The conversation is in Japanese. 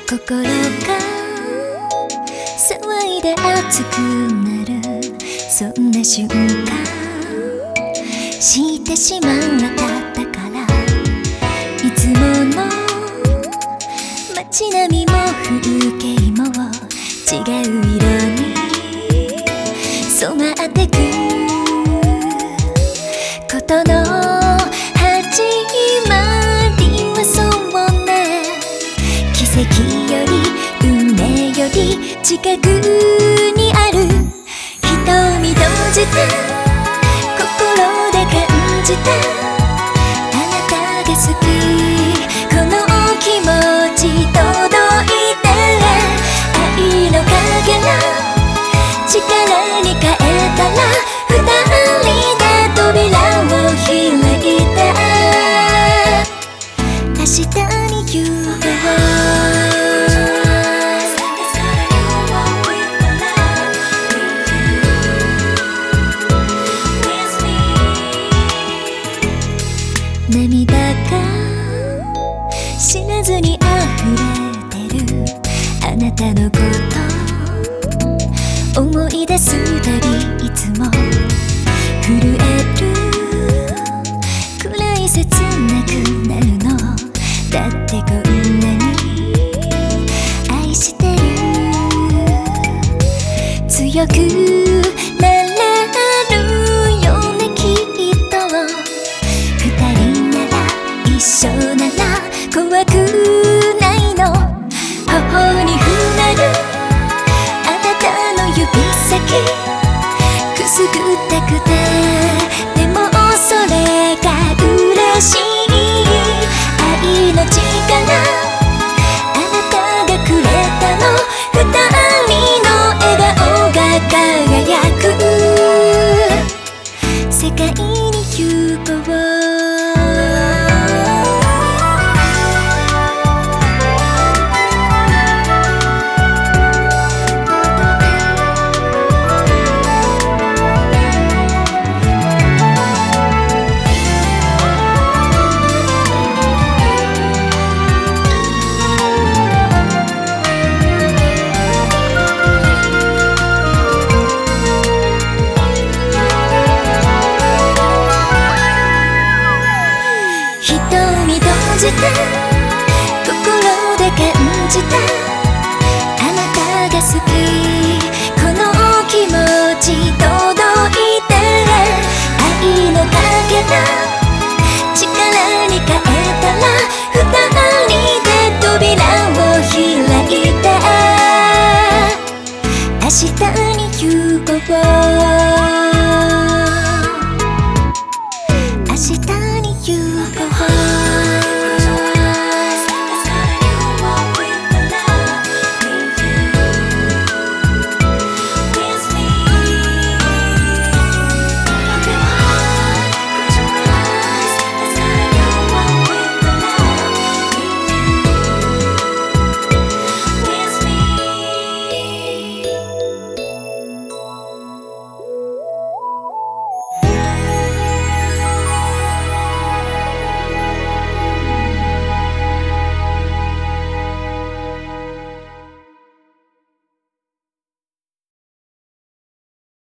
心が騒いで熱くなる、そんな瞬間してしまったから、いつもの街並みも風景も違う色に染まってくことの始まりはそうね、奇跡より運命より近くにある、瞳閉じて心で感じたあなたが好き、この気持ち届いて、愛のかけら力に変えたら、二人で扉を開いて明日に行こう。涙が知らずに溢れてるあなたのこと思い出すたび、いつも震えるくらい切なくなるのだって、こんなに愛してる、強くなれるよねきっと、二人なら一緒なら怖くないの、頬に触れるあなたの指先くすぐったくて、でもそれが嬉しい、愛の力あなたがくれたの、二人の笑顔が輝く世界に行こう。瞳閉じて心で感じた